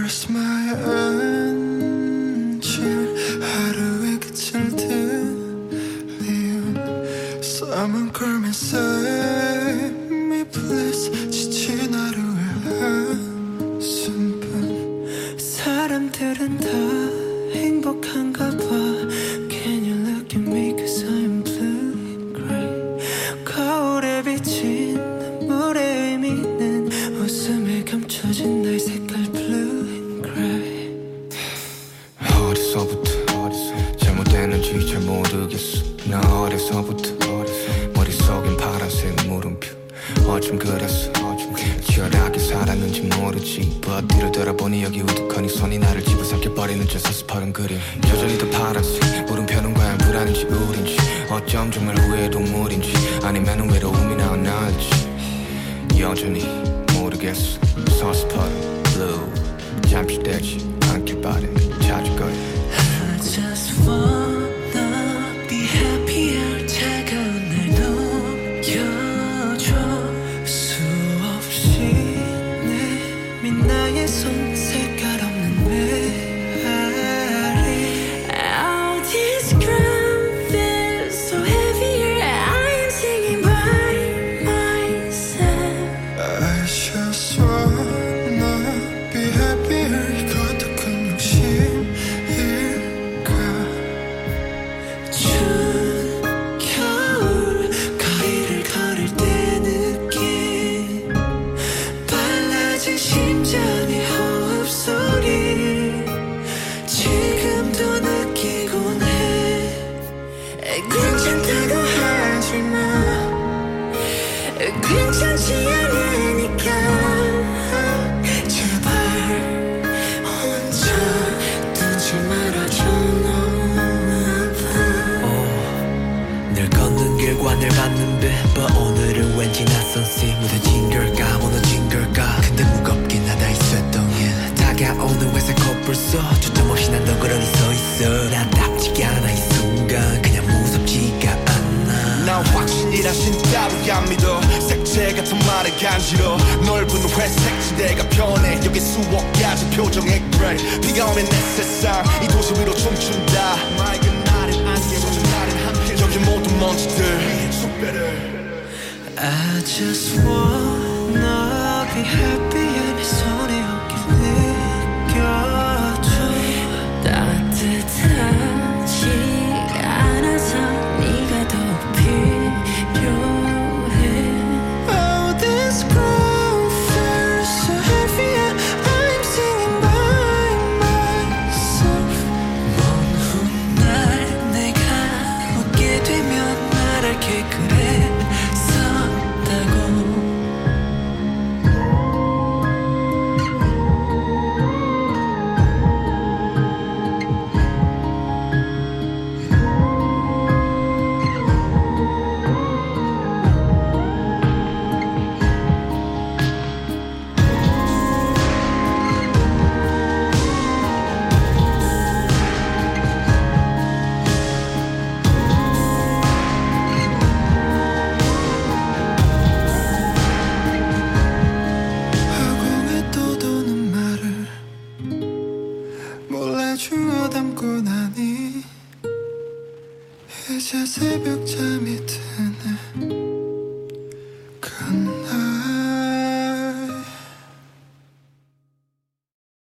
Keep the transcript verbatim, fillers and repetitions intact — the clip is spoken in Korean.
Where's my engine? 하루의 끝을 들리운 Someone call me, save me please. 지친 하루의 한숨뿐. 사람들은 다 행복한가 봐. Can you look at me cause I'm blue and gray. 거울에 비친 눈물의 의미는 웃음에 감춰진 나의 색깔 blue and gray. 어디서부터 잘못됐는지 잘 모르겠어. 나 어려서부터 머릿속엔 파란색 물음표. 어쩜 그랬어 치열하게 살았는지 모르지. But 뒤를 돌아보니 여기 우두커니 손이 나를 집어삼켜버리는 저 서스퍼른 그림. 여전히 더 파란색 물음표는 과연 불안인지 우린지. 어쩜 정말 후회의 동물인지 아니면 외로움이 나올지 여전히 모르겠어. 서스퍼른 blue 잠시 되지 않길 바래. 찾을 거야. I just wanna be happier. 차가운 날 녹여줘. 수없이 내민 나의 손 색깔 없는 메아리. All this ground feels so heavier. I'm singing by myself. I just wanna be happier. 이것도 큰 욕심일까. 추운 겨울 거리를 걸을 때 느낀 빨라진 심장의 호흡 소리 지금도 느끼곤 해. 괜찮다고 하지마. 괜찮지 않으니까. 제발 혼자 두지 말아줘. 너무 아파. 늘 걷는 길과 늘 맞는 빛 But 오늘은 왠지 낯선 씨. 무뎌진 걸까 무너진 걸까. 근데 무겁긴 하다 있었던 일. 다가오는 회색 코뿔 속 초점 없이 난 덩그러니 서있어. 나답지가 않아 이 순간 그냥 무섭지가 않아. 난 확신이라 신 따위 안 믿어. 색채 같은 말에 간지러. 넓은 회색 지대가 변해. 여기 수억 가지 표정의 그레이. 비가 오면 내 세상 이 도시 위로 춤춘다. 맑은 날엔 안개 젖은 날엔 한필. 여기 모든 먼지들 숙배를. I just wanna be happier. 네 손에 어깨 느껴줘. 따뜻하지 않아서 네가 더 필요해. Oh, this ground feels so heavier. I'm singing by myself. 먼 훗날 내가 웃게 되면 말할게 그랬었다고. 허공에 떠도는 말을 몰래 주워 담고 나니. 이제 새벽 잘